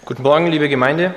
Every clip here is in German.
Guten Morgen, liebe Gemeinde.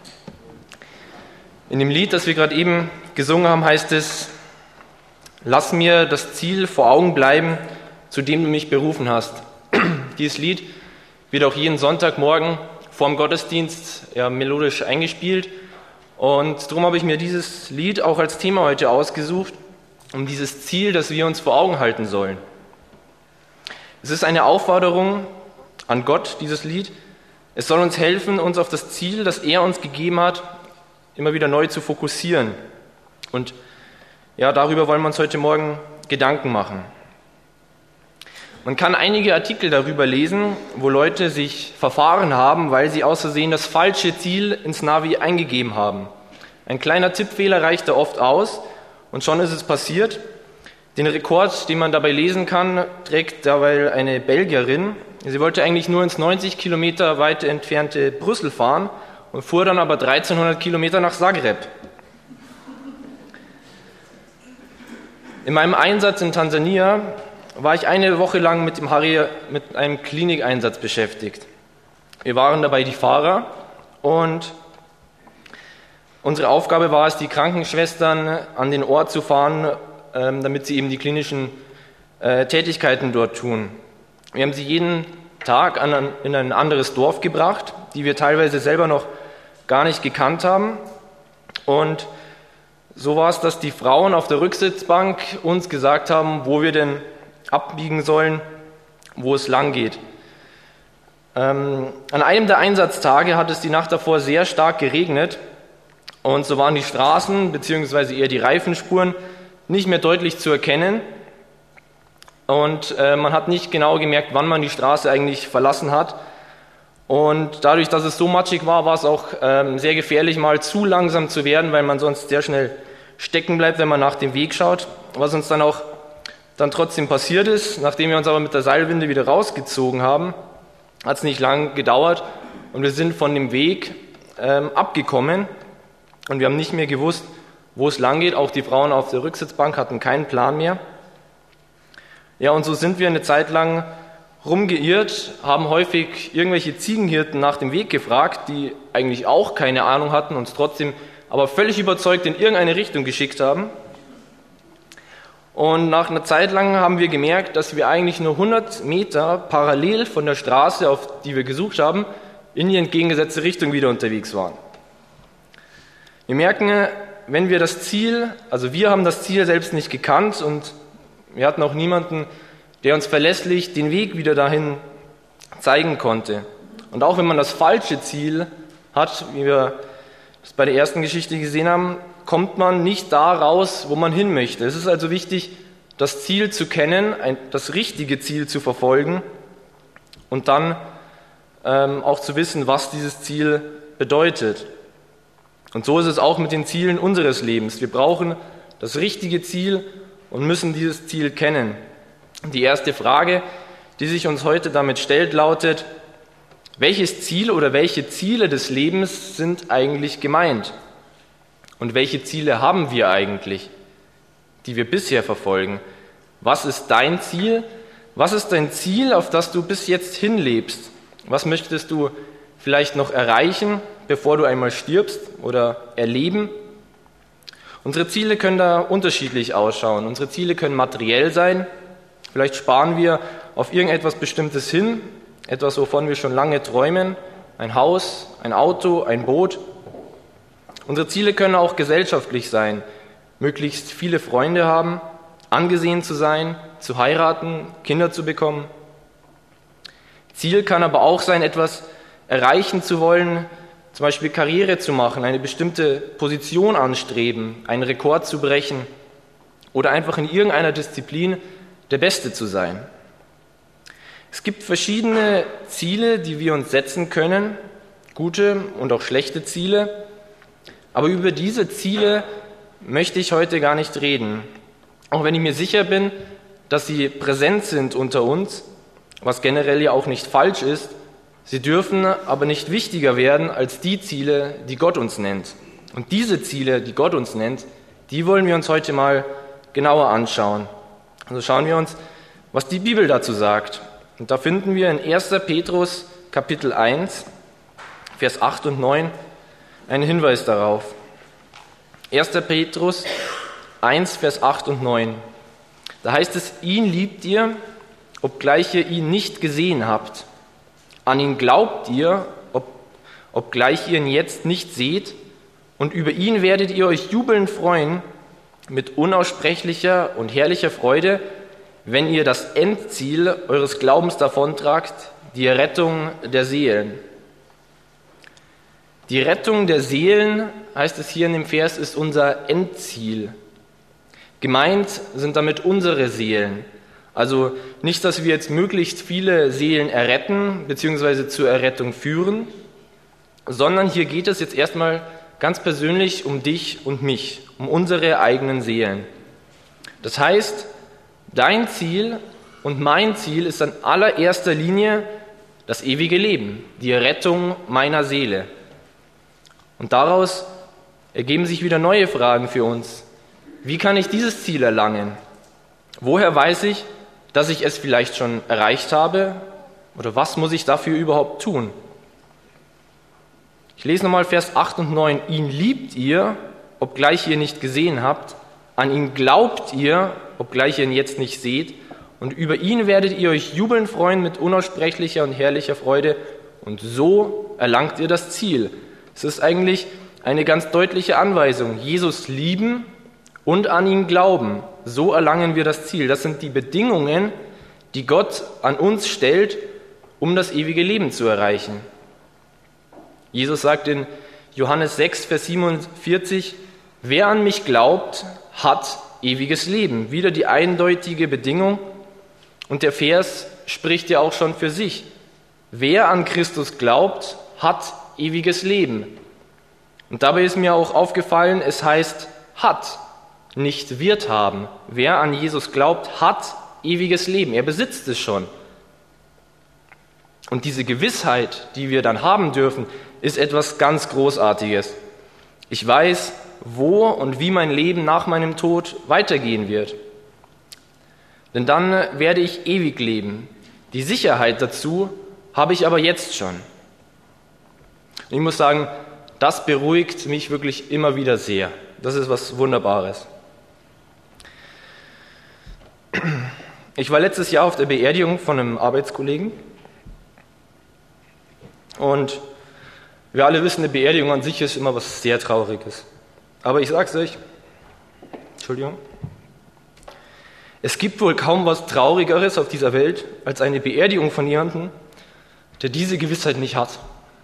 In dem Lied, das wir gerade eben gesungen haben, heißt es: Lass mir das Ziel vor Augen bleiben, zu dem du mich berufen hast. Dieses Lied wird auch jeden Sonntagmorgen vor dem Gottesdienst melodisch eingespielt. Und darum habe ich mir dieses Lied auch als Thema heute ausgesucht, um dieses Ziel, das wir uns vor Augen halten sollen. Es ist eine Aufforderung an Gott, dieses Lied. Es soll uns helfen, uns auf das Ziel, das er uns gegeben hat, immer wieder neu zu fokussieren. Und darüber wollen wir uns heute Morgen Gedanken machen. Man kann einige Artikel darüber lesen, wo Leute sich verfahren haben, weil sie aus Versehen das falsche Ziel ins Navi eingegeben haben. Ein kleiner Tippfehler reicht da oft aus und schon ist es passiert. Den Rekord, den man dabei lesen kann, trägt dabei eine Belgierin. Sie wollte eigentlich nur ins 90 Kilometer weit entfernte Brüssel fahren und fuhr dann aber 1300 Kilometer nach Zagreb. In meinem Einsatz in Tansania war ich eine Woche lang mit dem Harry mit einem Klinikeinsatz beschäftigt. Wir waren dabei die Fahrer und unsere Aufgabe war es, die Krankenschwestern an den Ort zu fahren, damit sie eben die klinischen Tätigkeiten dort tun. Wir haben sie jeden Tag in ein anderes Dorf gebracht, die wir teilweise selber noch gar nicht gekannt haben. Und so war es, dass die Frauen auf der Rücksitzbank uns gesagt haben, wo wir denn abbiegen sollen, wo es lang geht. An einem der Einsatztage hat es die Nacht davor sehr stark geregnet und so waren die Straßen bzw. eher die Reifenspuren nicht mehr deutlich zu erkennen und man hat nicht genau gemerkt, wann man die Straße eigentlich verlassen hat. Und dadurch, dass es so matschig war, war es auch sehr gefährlich, mal zu langsam zu werden, weil man sonst sehr schnell stecken bleibt, wenn man nach dem Weg schaut. Was uns dann trotzdem passiert ist, nachdem wir uns aber mit der Seilwinde wieder rausgezogen haben, hat es nicht lang gedauert und wir sind von dem Weg abgekommen und wir haben nicht mehr gewusst, wo es lang geht. Auch die Frauen auf der Rücksitzbank hatten keinen Plan mehr. Ja, und so sind wir eine Zeit lang rumgeirrt, haben häufig irgendwelche Ziegenhirten nach dem Weg gefragt, die eigentlich auch keine Ahnung hatten, uns trotzdem aber völlig überzeugt in irgendeine Richtung geschickt haben. Und nach einer Zeit lang haben wir gemerkt, dass wir eigentlich nur 100 Meter parallel von der Straße, auf die wir gesucht haben, in die entgegengesetzte Richtung wieder unterwegs waren. Wir merken, wenn wir wir haben das Ziel selbst nicht gekannt und wir hatten auch niemanden, der uns verlässlich den Weg wieder dahin zeigen konnte. Und auch wenn man das falsche Ziel hat, wie wir das bei der ersten Geschichte gesehen haben, kommt man nicht da raus, wo man hin möchte. Es ist also wichtig, das Ziel zu kennen, das richtige Ziel zu verfolgen und dann auch zu wissen, was dieses Ziel bedeutet. Und so ist es auch mit den Zielen unseres Lebens. Wir brauchen das richtige Ziel und müssen dieses Ziel kennen. Die erste Frage, die sich uns heute damit stellt, lautet: Welches Ziel oder welche Ziele des Lebens sind eigentlich gemeint? Und welche Ziele haben wir eigentlich, die wir bisher verfolgen? Was ist dein Ziel? Was ist dein Ziel, auf das du bis jetzt hinlebst? Was möchtest du vielleicht noch erreichen, bevor du einmal stirbst oder erleben? Unsere Ziele können da unterschiedlich ausschauen. Unsere Ziele können materiell sein. Vielleicht sparen wir auf irgendetwas Bestimmtes hin, etwas, wovon wir schon lange träumen, ein Haus, ein Auto, ein Boot. Unsere Ziele können auch gesellschaftlich sein, möglichst viele Freunde haben, angesehen zu sein, zu heiraten, Kinder zu bekommen. Ziel kann aber auch sein, etwas erreichen zu wollen, zum Beispiel Karriere zu machen, eine bestimmte Position anstreben, einen Rekord zu brechen oder einfach in irgendeiner Disziplin der Beste zu sein. Es gibt verschiedene Ziele, die wir uns setzen können, gute und auch schlechte Ziele, aber über diese Ziele möchte ich heute gar nicht reden, auch wenn ich mir sicher bin, dass sie präsent sind unter uns, was generell ja auch nicht falsch ist. Sie dürfen aber nicht wichtiger werden als die Ziele, die Gott uns nennt. Und diese Ziele, die Gott uns nennt, die wollen wir uns heute mal genauer anschauen. Also schauen wir uns, was die Bibel dazu sagt. Und da finden wir in 1. Petrus Kapitel 1, Vers 8 und 9 einen Hinweis darauf. 1. Petrus 1, Vers 8 und 9. Da heißt es, ihn liebt ihr, obgleich ihr ihn nicht gesehen habt. An ihn glaubt ihr, obgleich ihr ihn jetzt nicht seht. Und über ihn werdet ihr euch jubelnd freuen mit unaussprechlicher und herrlicher Freude, wenn ihr das Endziel eures Glaubens davontragt, die Rettung der Seelen. Die Rettung der Seelen, heißt es hier in dem Vers, ist unser Endziel. Gemeint sind damit unsere Seelen. Also nicht, dass wir jetzt möglichst viele Seelen erretten bzw. zur Errettung führen, sondern hier geht es jetzt erstmal ganz persönlich um dich und mich, um unsere eigenen Seelen. Das heißt, dein Ziel und mein Ziel ist in allererster Linie das ewige Leben, die Rettung meiner Seele. Und daraus ergeben sich wieder neue Fragen für uns. Wie kann ich dieses Ziel erlangen? Woher weiß ich, dass ich es vielleicht schon erreicht habe? Oder was muss ich dafür überhaupt tun? Ich lese nochmal Vers 8 und 9. Ihn liebt ihr, obgleich ihr nicht gesehen habt. An ihn glaubt ihr, obgleich ihr ihn jetzt nicht seht. Und über ihn werdet ihr euch jubeln freuen mit unaussprechlicher und herrlicher Freude. Und so erlangt ihr das Ziel. Es ist eigentlich eine ganz deutliche Anweisung. Jesus lieben und an ihn glauben. So erlangen wir das Ziel. Das sind die Bedingungen, die Gott an uns stellt, um das ewige Leben zu erreichen. Jesus sagt in Johannes 6, Vers 47, wer an mich glaubt, hat ewiges Leben. Wieder die eindeutige Bedingung. Und der Vers spricht ja auch schon für sich. Wer an Christus glaubt, hat ewiges Leben. Und dabei ist mir auch aufgefallen, es heißt hat, nicht wird haben. Wer an Jesus glaubt, hat ewiges Leben. Er besitzt es schon. Und diese Gewissheit, die wir dann haben dürfen, ist etwas ganz Großartiges. Ich weiß, wo und wie mein Leben nach meinem Tod weitergehen wird. Denn dann werde ich ewig leben. Die Sicherheit dazu habe ich aber jetzt schon. Ich muss sagen, das beruhigt mich wirklich immer wieder sehr. Das ist was Wunderbares. Ich war letztes Jahr auf der Beerdigung von einem Arbeitskollegen. Und wir alle wissen, eine Beerdigung an sich ist immer was sehr Trauriges. Aber ich sag's euch, es gibt wohl kaum was Traurigeres auf dieser Welt als eine Beerdigung von jemandem, der diese Gewissheit nicht hat.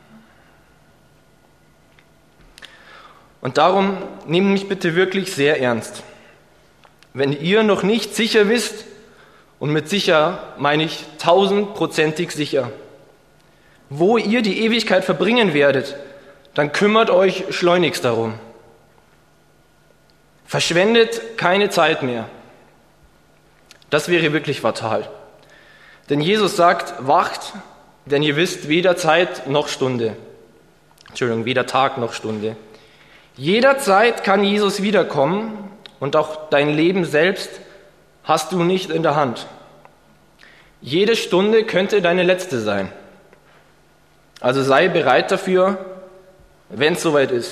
Und darum nehmt mich bitte wirklich sehr ernst. Wenn ihr noch nicht sicher wisst, und mit sicher meine ich 1000%ig sicher, wo ihr die Ewigkeit verbringen werdet, dann kümmert euch schleunigst darum. Verschwendet keine Zeit mehr. Das wäre wirklich fatal. Denn Jesus sagt, wacht, denn ihr wisst weder Zeit noch Stunde. Weder Tag noch Stunde. Jederzeit kann Jesus wiederkommen und auch dein Leben selbst hast du nicht in der Hand. Jede Stunde könnte deine letzte sein. Also sei bereit dafür, wenn es soweit ist.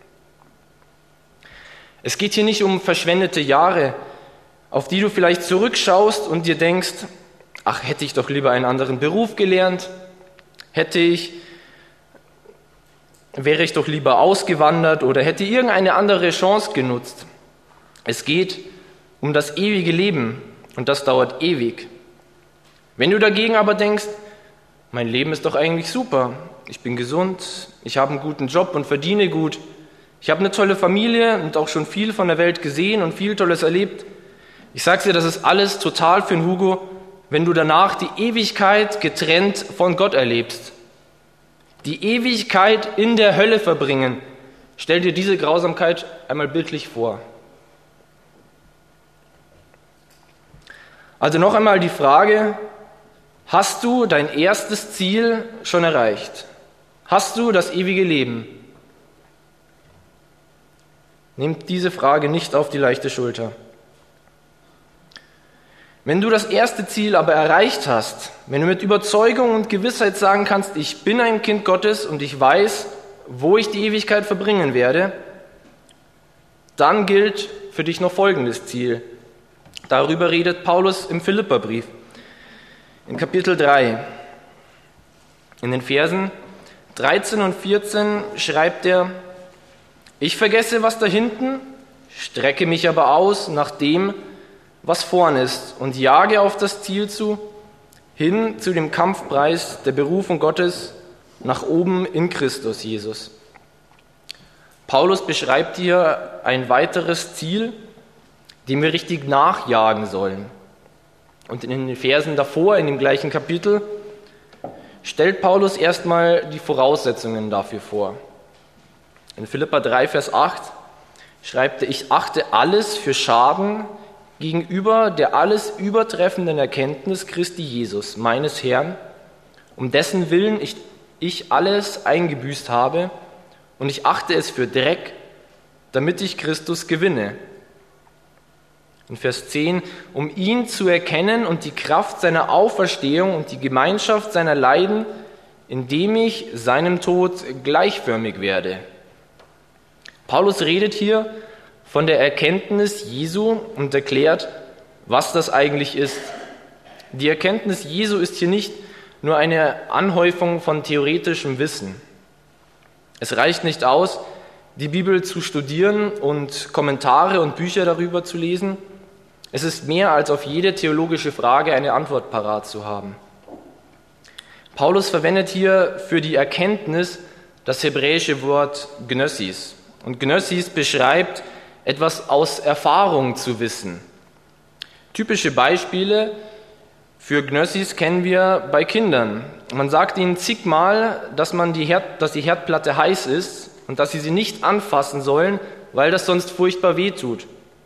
Es geht hier nicht um verschwendete Jahre, auf die du vielleicht zurückschaust und dir denkst, ach, hätte ich doch lieber einen anderen Beruf gelernt, wäre ich doch lieber ausgewandert oder hätte irgendeine andere Chance genutzt. Es geht um das ewige Leben und das dauert ewig. Wenn du dagegen aber denkst, mein Leben ist doch eigentlich super, ich bin gesund, ich habe einen guten Job und verdiene gut, ich habe eine tolle Familie und auch schon viel von der Welt gesehen und viel Tolles erlebt. Ich sag's dir, das ist alles total für den Hugo, wenn du danach die Ewigkeit getrennt von Gott erlebst. Die Ewigkeit in der Hölle verbringen. Stell dir diese Grausamkeit einmal bildlich vor. Also noch einmal die Frage, hast du dein erstes Ziel schon erreicht? Hast du das ewige Leben? Nehmt diese Frage nicht auf die leichte Schulter. Wenn du das erste Ziel aber erreicht hast, wenn du mit Überzeugung und Gewissheit sagen kannst, ich bin ein Kind Gottes und ich weiß, wo ich die Ewigkeit verbringen werde, dann gilt für dich noch folgendes Ziel. Darüber redet Paulus im Philipperbrief, in Kapitel 3. In den Versen 13 und 14 schreibt er, ich vergesse, was da hinten, strecke mich aber aus nach dem, was vorn ist und jage auf das Ziel zu, hin zu dem Kampfpreis der Berufung Gottes nach oben in Christus Jesus. Paulus beschreibt hier ein weiteres Ziel, dem wir richtig nachjagen sollen. Und in den Versen davor, in dem gleichen Kapitel, stellt Paulus erstmal die Voraussetzungen dafür vor. In Philipper 3, Vers 8 schreibt er, ich achte alles für Schaden gegenüber der alles übertreffenden Erkenntnis Christi Jesus, meines Herrn, um dessen Willen ich alles eingebüßt habe, und ich achte es für Dreck, damit ich Christus gewinne. In Vers 10, um ihn zu erkennen und die Kraft seiner Auferstehung und die Gemeinschaft seiner Leiden, indem ich seinem Tod gleichförmig werde. Paulus redet hier von der Erkenntnis Jesu und erklärt, was das eigentlich ist. Die Erkenntnis Jesu ist hier nicht nur eine Anhäufung von theoretischem Wissen. Es reicht nicht aus, die Bibel zu studieren und Kommentare und Bücher darüber zu lesen. Es ist mehr als auf jede theologische Frage eine Antwort parat zu haben. Paulus verwendet hier für die Erkenntnis das hebräische Wort Gnosis. Und Gnosis beschreibt, etwas aus Erfahrung zu wissen. Typische Beispiele für Gnosis kennen wir bei Kindern. Man sagt ihnen zigmal, dass die Herdplatte heiß ist und dass sie nicht anfassen sollen, weil das sonst furchtbar wehtut.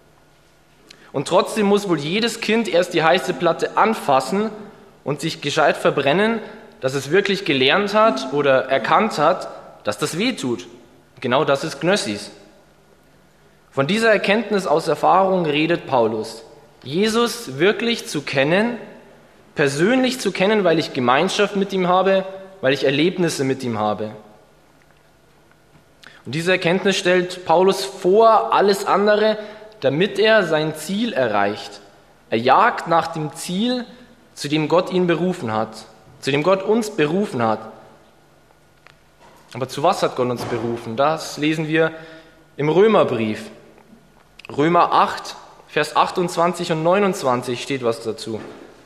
Und trotzdem muss wohl jedes Kind erst die heiße Platte anfassen und sich gescheit verbrennen, dass es wirklich gelernt hat oder erkannt hat, dass das wehtut. Genau das ist Gnosis. Von dieser Erkenntnis aus Erfahrung redet Paulus. Jesus wirklich zu kennen, persönlich zu kennen, weil ich Gemeinschaft mit ihm habe, weil ich Erlebnisse mit ihm habe. Und diese Erkenntnis stellt Paulus vor alles andere, damit er sein Ziel erreicht. Er jagt nach dem Ziel, zu dem Gott ihn berufen hat, zu dem Gott uns berufen hat. Aber zu was hat Gott uns berufen? Das lesen wir im Römerbrief. Römer 8, Vers 28 und 29 steht was dazu.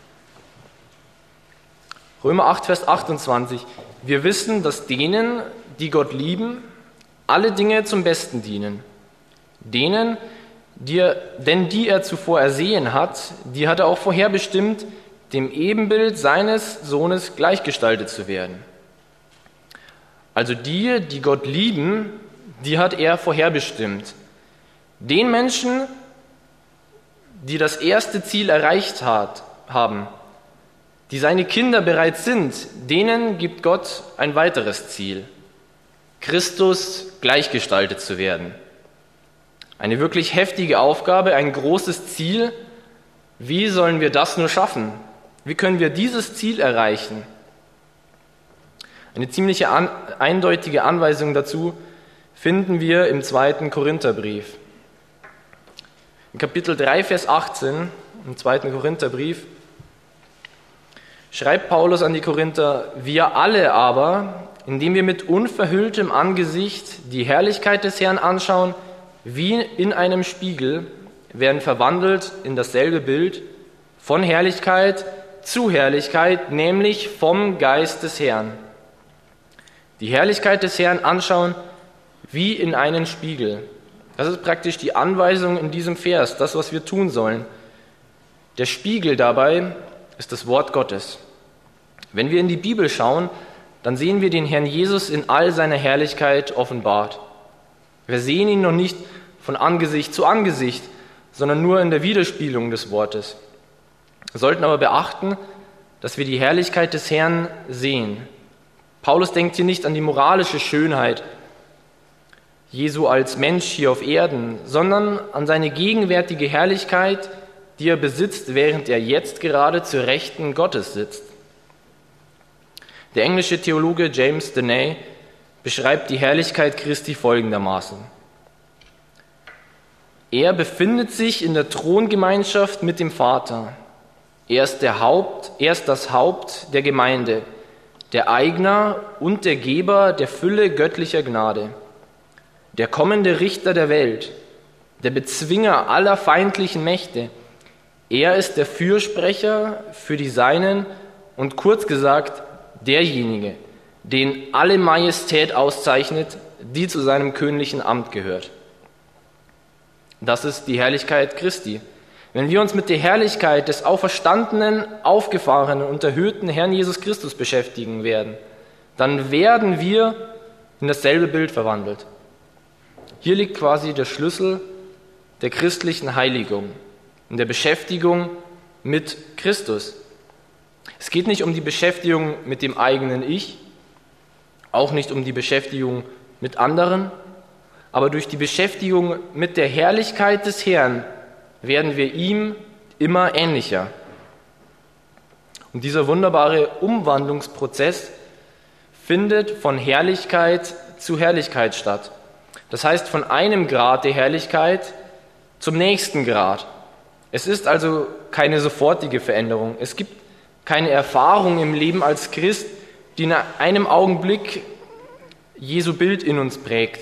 Römer 8, Vers 28. Wir wissen, dass denen, die Gott lieben, alle Dinge zum Besten dienen. Denen, die er zuvor ersehen hat, die hat er auch vorherbestimmt, dem Ebenbild seines Sohnes gleichgestaltet zu werden. Also die Gott lieben, die hat er vorherbestimmt. Den Menschen, die das erste Ziel erreicht haben, die seine Kinder bereits sind, denen gibt Gott ein weiteres Ziel, Christus gleichgestaltet zu werden. Eine wirklich heftige Aufgabe, ein großes Ziel. Wie sollen wir das nur schaffen? Wie können wir dieses Ziel erreichen? Eine ziemlich eindeutige Anweisung dazu finden wir im 2. Korintherbrief. In Kapitel 3, Vers 18, im 2. Korintherbrief, schreibt Paulus an die Korinther, wir alle aber, indem wir mit unverhülltem Angesicht die Herrlichkeit des Herrn anschauen, wie in einem Spiegel, werden verwandelt in dasselbe Bild, von Herrlichkeit zu Herrlichkeit, nämlich vom Geist des Herrn. Die Herrlichkeit des Herrn anschauen, wie in einen Spiegel. Das ist praktisch die Anweisung in diesem Vers, das, was wir tun sollen. Der Spiegel dabei ist das Wort Gottes. Wenn wir in die Bibel schauen, dann sehen wir den Herrn Jesus in all seiner Herrlichkeit offenbart. Wir sehen ihn noch nicht von Angesicht zu Angesicht, sondern nur in der Widerspiegelung des Wortes. Wir sollten aber beachten, dass wir die Herrlichkeit des Herrn sehen. Paulus denkt hier nicht an die moralische Schönheit Jesu als Mensch hier auf Erden, sondern an seine gegenwärtige Herrlichkeit, die er besitzt, während er jetzt gerade zur Rechten Gottes sitzt. Der englische Theologe James Denney beschreibt die Herrlichkeit Christi folgendermaßen: Er befindet sich in der Throngemeinschaft mit dem Vater. Er ist das Haupt der Gemeinde, der Eigner und der Geber der Fülle göttlicher Gnade, der kommende Richter der Welt, der Bezwinger aller feindlichen Mächte. Er ist der Fürsprecher für die Seinen und kurz gesagt derjenige, den alle Majestät auszeichnet, die zu seinem königlichen Amt gehört. Das ist die Herrlichkeit Christi. Wenn wir uns mit der Herrlichkeit des auferstandenen, aufgefahrenen und erhöhten Herrn Jesus Christus beschäftigen werden, dann werden wir in dasselbe Bild verwandelt. Hier liegt quasi der Schlüssel der christlichen Heiligung, in der Beschäftigung mit Christus. Es geht nicht um die Beschäftigung mit dem eigenen Ich, auch nicht um die Beschäftigung mit anderen, aber durch die Beschäftigung mit der Herrlichkeit des Herrn werden wir ihm immer ähnlicher. Und dieser wunderbare Umwandlungsprozess findet von Herrlichkeit zu Herrlichkeit statt. Das heißt, von einem Grad der Herrlichkeit zum nächsten Grad. Es ist also keine sofortige Veränderung. Es gibt keine Erfahrung im Leben als Christ, die in einem Augenblick Jesu Bild in uns prägt.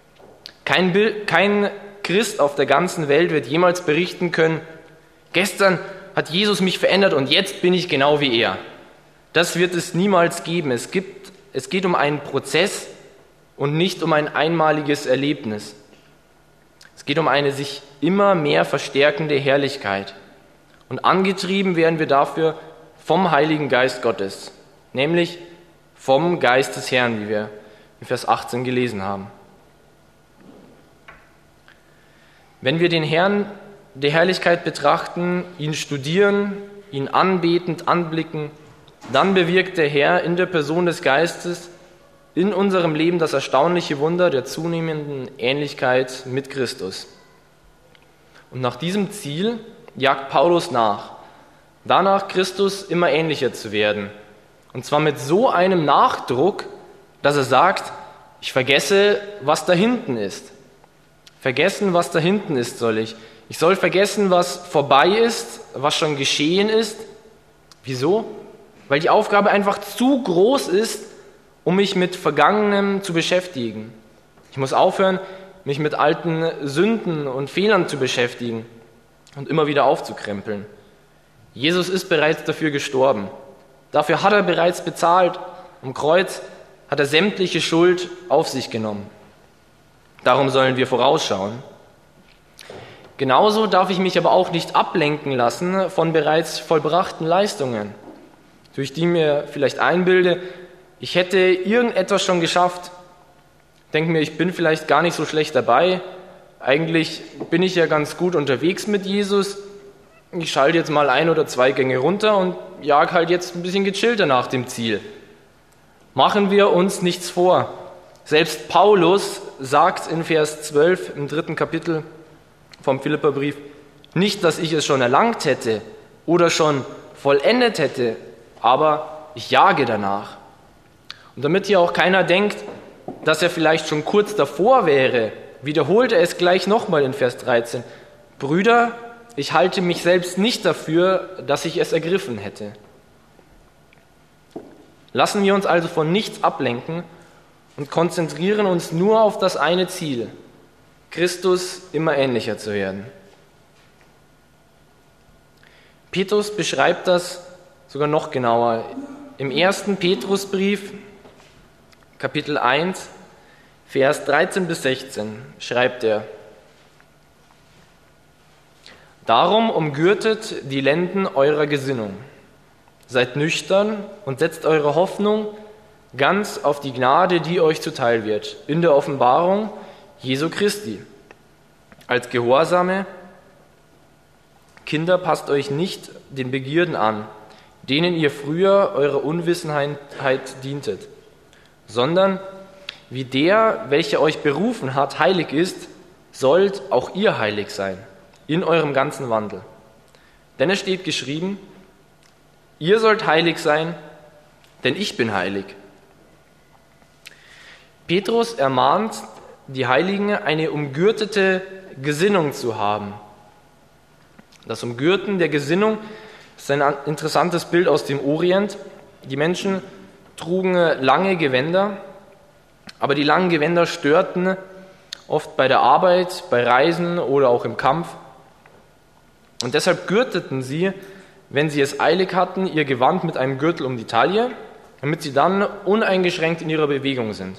Kein Christ auf der ganzen Welt wird jemals berichten können, gestern hat Jesus mich verändert und jetzt bin ich genau wie er. Das wird es niemals geben. Es geht um einen Prozess und nicht um ein einmaliges Erlebnis. Es geht um eine sich immer mehr verstärkende Herrlichkeit. Und angetrieben werden wir dafür vom Heiligen Geist Gottes, nämlich vom Geist des Herrn, wie wir in Vers 18 gelesen haben. Wenn wir den Herrn der Herrlichkeit betrachten, ihn studieren, ihn anbetend anblicken, dann bewirkt der Herr in der Person des Geistes in unserem Leben das erstaunliche Wunder der zunehmenden Ähnlichkeit mit Christus. Und nach diesem Ziel jagt Paulus nach, danach Christus immer ähnlicher zu werden. Und zwar mit so einem Nachdruck, dass er sagt, ich vergesse, was da hinten ist. Vergessen, was da hinten ist, soll ich. Ich soll vergessen, was vorbei ist, was schon geschehen ist. Wieso? Weil die Aufgabe einfach zu groß ist, um mich mit Vergangenem zu beschäftigen. Ich muss aufhören, mich mit alten Sünden und Fehlern zu beschäftigen und immer wieder aufzukrempeln. Jesus ist bereits dafür gestorben. Dafür hat er bereits bezahlt. Am Kreuz hat er sämtliche Schuld auf sich genommen. Darum sollen wir vorausschauen. Genauso darf ich mich aber auch nicht ablenken lassen von bereits vollbrachten Leistungen, durch die mir vielleicht einbilde, ich hätte irgendetwas schon geschafft. Denke mir, ich bin vielleicht gar nicht so schlecht dabei. Eigentlich bin ich ja ganz gut unterwegs mit Jesus. Ich schalte jetzt mal 1 oder 2 Gänge runter und jag halt jetzt ein bisschen gechillter nach dem Ziel. Machen wir uns nichts vor. Selbst Paulus sagt in Vers 12 im 3. Kapitel vom Philipperbrief, nicht, dass ich es schon erlangt hätte oder schon vollendet hätte, aber ich jage danach. Und damit hier auch keiner denkt, dass er vielleicht schon kurz davor wäre, wiederholt er es gleich nochmal in Vers 13. Brüder, ich halte mich selbst nicht dafür, dass ich es ergriffen hätte. Lassen wir uns also von nichts ablenken und konzentrieren uns nur auf das eine Ziel, Christus immer ähnlicher zu werden. Petrus beschreibt das sogar noch genauer. Im 1. Petrusbrief, Kapitel 1, Vers 13 bis 16, schreibt er: Darum umgürtet die Lenden eurer Gesinnung. Seid nüchtern und setzt eure Hoffnung ganz auf die Gnade, die euch zuteil wird, in der Offenbarung Jesu Christi. Als gehorsame Kinder passt euch nicht den Begierden an, denen ihr früher eurer Unwissenheit dientet, sondern wie der, welcher euch berufen hat, heilig ist, sollt auch ihr heilig sein, in eurem ganzen Wandel. Denn es steht geschrieben, ihr sollt heilig sein, denn ich bin heilig. Petrus ermahnt die Heiligen, eine umgürtete Gesinnung zu haben. Das Umgürten der Gesinnung ist ein interessantes Bild aus dem Orient. Die Menschen trugen lange Gewänder, aber die langen Gewänder störten oft bei der Arbeit, bei Reisen oder auch im Kampf. Und deshalb gürteten sie, wenn sie es eilig hatten, ihr Gewand mit einem Gürtel um die Taille, damit sie dann uneingeschränkt in ihrer Bewegung sind.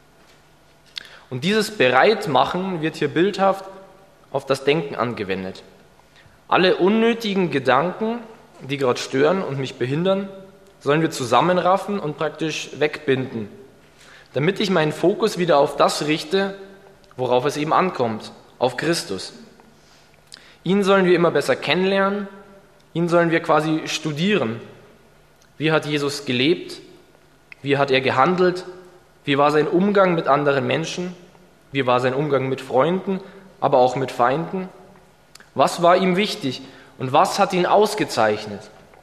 Und dieses Bereitmachen wird hier bildhaft auf das Denken angewendet. Alle unnötigen Gedanken, die gerade stören und mich behindern, sollen wir zusammenraffen und praktisch wegbinden, damit ich meinen Fokus wieder auf das richte, worauf es eben ankommt, auf Christus. Ihn sollen wir immer besser kennenlernen, ihn sollen wir quasi studieren. Wie hat Jesus gelebt? Wie hat er gehandelt? Wie war sein Umgang mit anderen Menschen? Wie war sein Umgang mit Freunden, aber auch mit Feinden? Was war ihm wichtig und was hat ihn ausgezeichnet?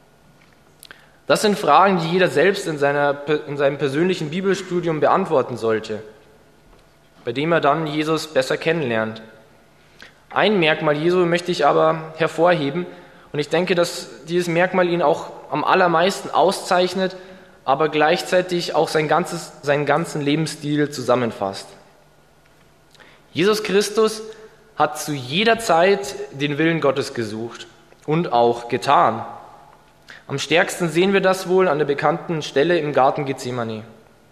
Das sind Fragen, die jeder selbst in seinem persönlichen Bibelstudium beantworten sollte, bei dem er dann Jesus besser kennenlernt. Ein Merkmal Jesu möchte ich aber hervorheben und ich denke, dass dieses Merkmal ihn auch am allermeisten auszeichnet, aber gleichzeitig auch seinen ganzen Lebensstil zusammenfasst. Jesus Christus hat zu jeder Zeit den Willen Gottes gesucht und auch getan. Am stärksten sehen wir das wohl an der bekannten Stelle im Garten Gethsemane.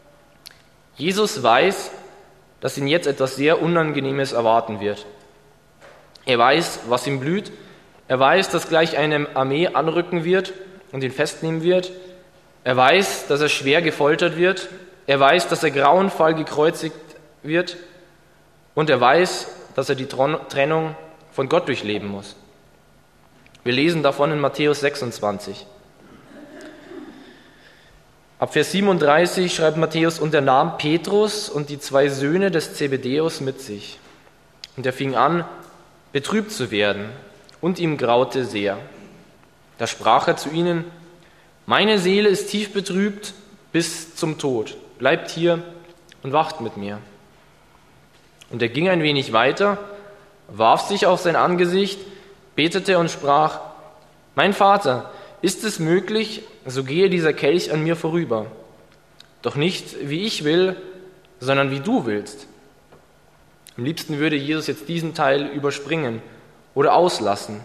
Jesus weiß, dass ihn jetzt etwas sehr Unangenehmes erwarten wird. Er weiß, was ihm blüht. Er weiß, dass gleich eine Armee anrücken wird und ihn festnehmen wird. Er weiß, dass er schwer gefoltert wird. Er weiß, dass er grauenvoll gekreuzigt wird. Und er weiß, dass er die Trennung von Gott durchleben muss. Wir lesen davon in Matthäus 26. Ab Vers 37 schreibt Matthäus, und er nahm Petrus und die 2 Söhne des Zebedäus mit sich. Und er fing an, betrübt zu werden, und ihm graute sehr. Da sprach er zu ihnen, meine Seele ist tief betrübt bis zum Tod. Bleibt hier und wacht mit mir. Und er ging ein wenig weiter, warf sich auf sein Angesicht, betete und sprach, mein Vater, ist es möglich, so gehe dieser Kelch an mir vorüber. Doch nicht wie ich will, sondern wie du willst. Am liebsten würde Jesus jetzt diesen Teil überspringen oder auslassen.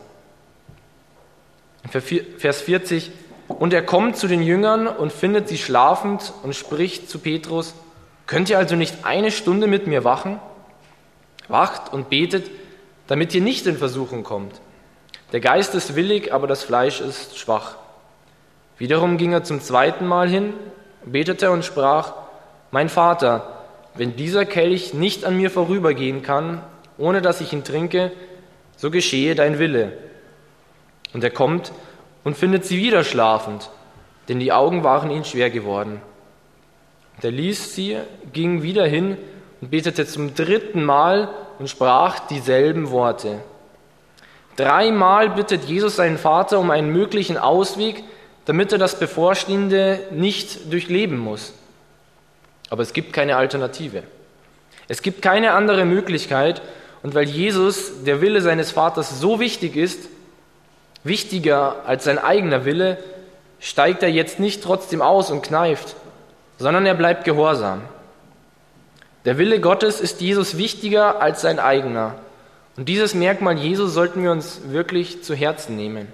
Vers 40, und er kommt zu den Jüngern und findet sie schlafend und spricht zu Petrus, könnt ihr also nicht eine Stunde mit mir wachen? Wacht und betet, damit ihr nicht in Versuchung kommt. Der Geist ist willig, aber das Fleisch ist schwach. Wiederum ging er zum 2. Mal hin, betete und sprach, mein Vater, wenn dieser Kelch nicht an mir vorübergehen kann, ohne dass ich ihn trinke, so geschehe dein Wille. Und er kommt und findet sie wieder schlafend, denn die Augen waren ihnen schwer geworden. Und er ließ sie, ging wieder hin und betete zum 3. Mal und sprach dieselben Worte. 3 Mal bittet Jesus seinen Vater um einen möglichen Ausweg, damit er das Bevorstehende nicht durchleben muss. Aber es gibt keine Alternative. Es gibt keine andere Möglichkeit. Und weil Jesus, der Wille seines Vaters, so wichtig ist, wichtiger als sein eigener Wille, steigt er jetzt nicht trotzdem aus und kneift, sondern er bleibt gehorsam. Der Wille Gottes ist Jesus wichtiger als sein eigener. Und dieses Merkmal Jesu sollten wir uns wirklich zu Herzen nehmen.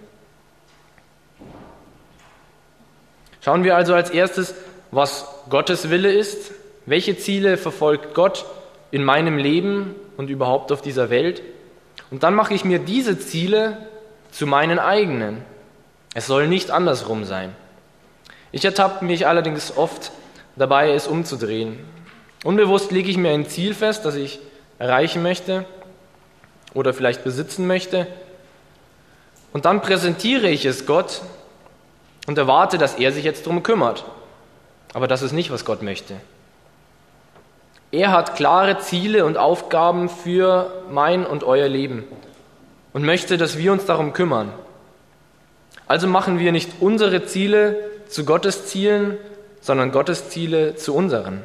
Schauen wir also als erstes, was Gottes Wille ist, welche Ziele verfolgt Gott in meinem Leben und überhaupt auf dieser Welt. Und dann mache ich mir diese Ziele zu meinen eigenen. Es soll nicht andersrum sein. Ich ertappe mich allerdings oft dabei, es umzudrehen. Unbewusst lege ich mir ein Ziel fest, das ich erreichen möchte oder vielleicht besitzen möchte. Und dann präsentiere ich es Gott und erwarte, dass er sich jetzt darum kümmert. Aber das ist nicht, was Gott möchte. Er hat klare Ziele und Aufgaben für mein und euer Leben und möchte, dass wir uns darum kümmern. Also machen wir nicht unsere Ziele zu Gottes Zielen, sondern Gottes Ziele zu unseren.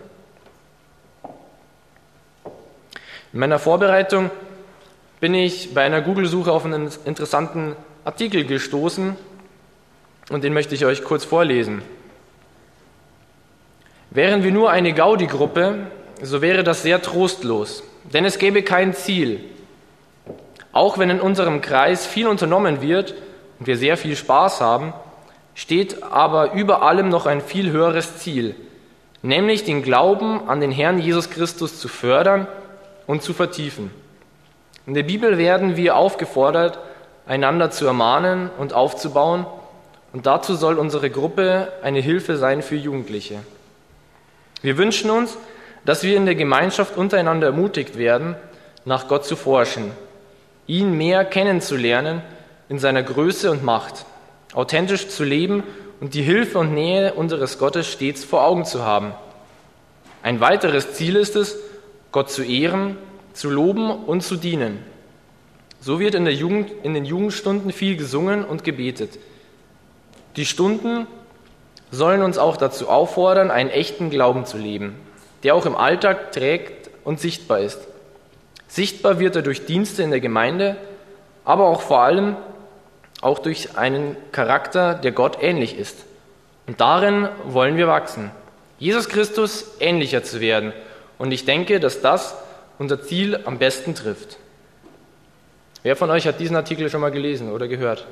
In meiner Vorbereitung bin ich bei einer Google-Suche auf einen interessanten Artikel gestoßen und den möchte ich euch kurz vorlesen. Wären wir nur eine Gaudi-Gruppe, so wäre das sehr trostlos, denn es gäbe kein Ziel. Auch wenn in unserem Kreis viel unternommen wird und wir sehr viel Spaß haben, steht aber über allem noch ein viel höheres Ziel, nämlich den Glauben an den Herrn Jesus Christus zu fördern und zu vertiefen. In der Bibel werden wir aufgefordert, einander zu ermahnen und aufzubauen, und dazu soll unsere Gruppe eine Hilfe sein für Jugendliche. Wir wünschen uns, dass wir in der Gemeinschaft untereinander ermutigt werden, nach Gott zu forschen, ihn mehr kennenzulernen in seiner Größe und Macht, authentisch zu leben und die Hilfe und Nähe unseres Gottes stets vor Augen zu haben. Ein weiteres Ziel ist es, Gott zu ehren, zu loben und zu dienen. So wird in den Jugendstunden viel gesungen und gebetet. Die Stunden sollen uns auch dazu auffordern, einen echten Glauben zu leben, der auch im Alltag trägt und sichtbar ist. Sichtbar wird er durch Dienste in der Gemeinde, aber auch vor allem auch durch einen Charakter, der Gott ähnlich ist. Und darin wollen wir wachsen, Jesus Christus ähnlicher zu werden. Und ich denke, dass das unser Ziel am besten trifft. Wer von euch hat diesen Artikel schon mal gelesen oder gehört?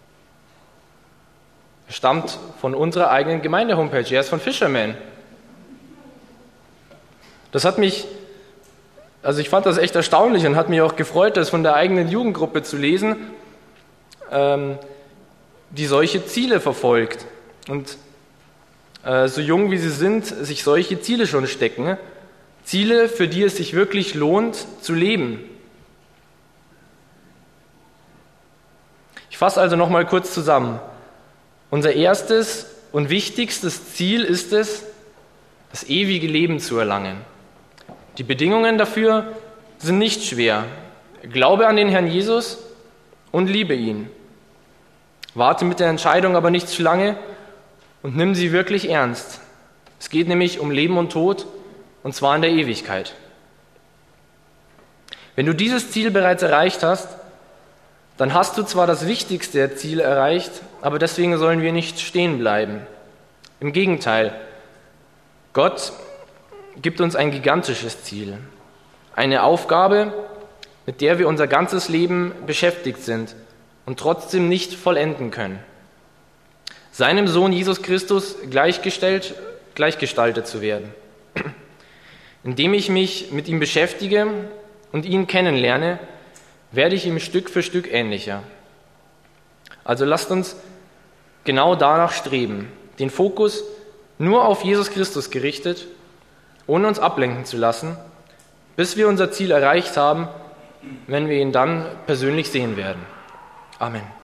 Er stammt von unserer eigenen Gemeinde-Homepage, er ist von Fisherman. Das hat mich, also ich fand das echt erstaunlich und hat mich auch gefreut, das von der eigenen Jugendgruppe zu lesen, die solche Ziele verfolgt und so jung wie sie sind, sich solche Ziele schon stecken. Ziele, für die es sich wirklich lohnt, zu leben. Ich fasse also nochmal kurz zusammen. Unser erstes und wichtigstes Ziel ist es, das ewige Leben zu erlangen. Die Bedingungen dafür sind nicht schwer. Glaube an den Herrn Jesus und liebe ihn. Warte mit der Entscheidung aber nicht zu lange und nimm sie wirklich ernst. Es geht nämlich um Leben und Tod, und zwar in der Ewigkeit. Wenn du dieses Ziel bereits erreicht hast, dann hast du zwar das wichtigste Ziel erreicht, aber deswegen sollen wir nicht stehen bleiben. Im Gegenteil, Gott gibt uns ein gigantisches Ziel, eine Aufgabe, mit der wir unser ganzes Leben beschäftigt sind und trotzdem nicht vollenden können. Seinem Sohn Jesus Christus gleichgestaltet zu werden. Indem ich mich mit ihm beschäftige und ihn kennenlerne, werde ich ihm Stück für Stück ähnlicher. Also lasst uns genau danach streben, den Fokus nur auf Jesus Christus gerichtet, ohne uns ablenken zu lassen, bis wir unser Ziel erreicht haben, wenn wir ihn dann persönlich sehen werden. Amen.